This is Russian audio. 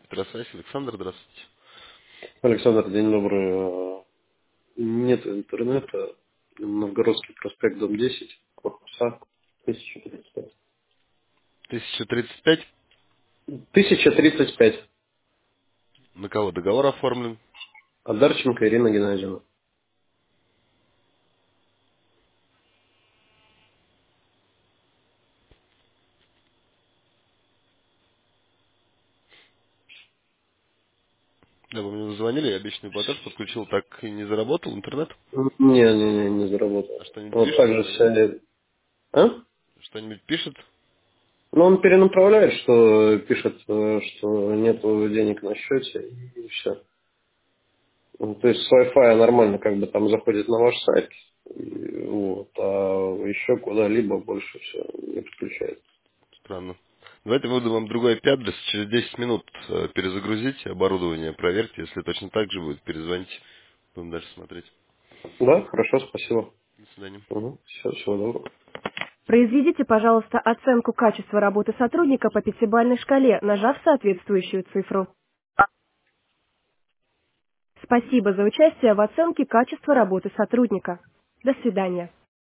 Электросвязь. Александр, здравствуйте. Александр, день добрый. Нет интернета. Новгородский проспект, дом 10, корпус А, 1035. 1035. 1035. На кого договор оформлен? Одарченко Ирина Геннадьевна. Да, вы мне звонили, я обещанный платеж подключил, так и не заработал интернет. Не А заработал. что-нибудь Вот пишет так же сегодня? вся... А? Что-нибудь пишет? Ну, он перенаправляет, что пишет, что нету денег на счете, и все. То есть с Wi-Fi нормально как бы там заходит на ваш сайт, и вот, а еще куда-либо больше все не подключает. Странно. Давайте выдам вам другой IP-адрес. Через 10 минут перезагрузите оборудование, проверьте. Если точно так же будет, перезвоните. Будем дальше смотреть. Да, хорошо, спасибо. До свидания. Все, всего доброго. Произведите, пожалуйста, оценку качества работы сотрудника по пятибалльной шкале, нажав соответствующую цифру. Спасибо за участие в оценке качества работы сотрудника. До свидания.